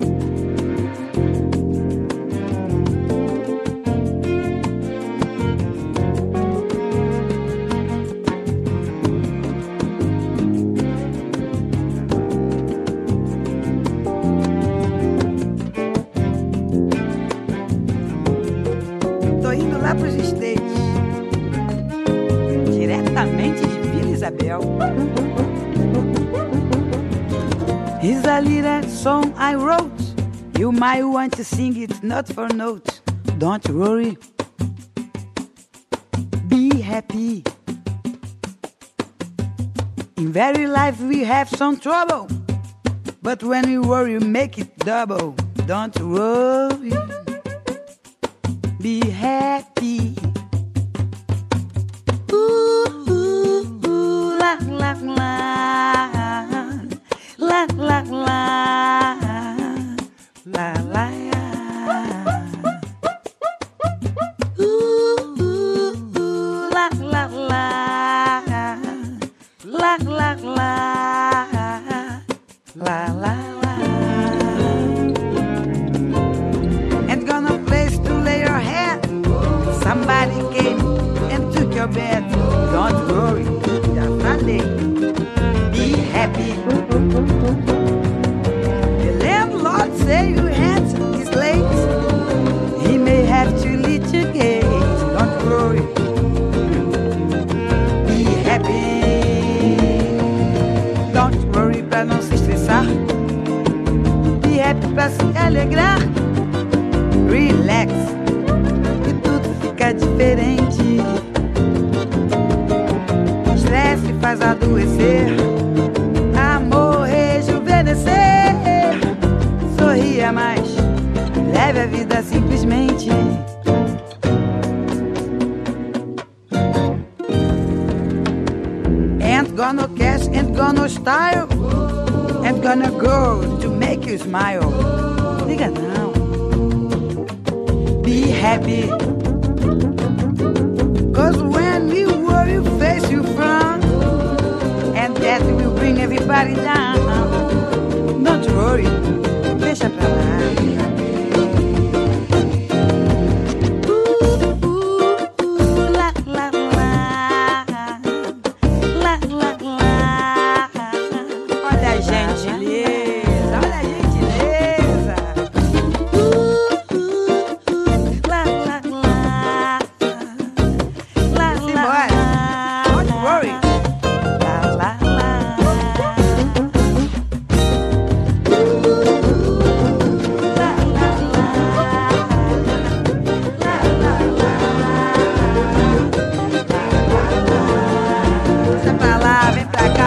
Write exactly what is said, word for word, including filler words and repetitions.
Tô indo lá pros States, diretamente de Vila Isabel. Here's a little song I wrote. You might want to sing it note for note. Don't worry, be happy. In very life we have some trouble, but when we worry, we make it double. Don't worry, be happy. Ooh, ooh, ooh, la, la, la, la, la, la, la, la. Ooh, ooh, ooh, la, la, la, la, la, la, la, la. Ain't gonna place to lay your head. Somebody came and took your bed. Don't worry, just falei. Be happy. The landlord say you had his legs. He may have to litigate. Don't worry, be happy. Don't worry pra não se estressar. Be happy pra se alegrar. Relax, e tudo fica diferente. Estresse faz adoecer, amor rejuvenescer. Sorria mais, leve a vida simplesmente. Ain't gonna cash, ain't gonna style, ain't gonna go to make you smile. Liga não. Be happy, cause when you worry you face you front, and that will bring everybody down. Don't worry, deixa pra lá. Ooh, ooh, ooh, la, la, la, la, la, la. Olha a gentileza, olha a gentileza. Vem pra cá.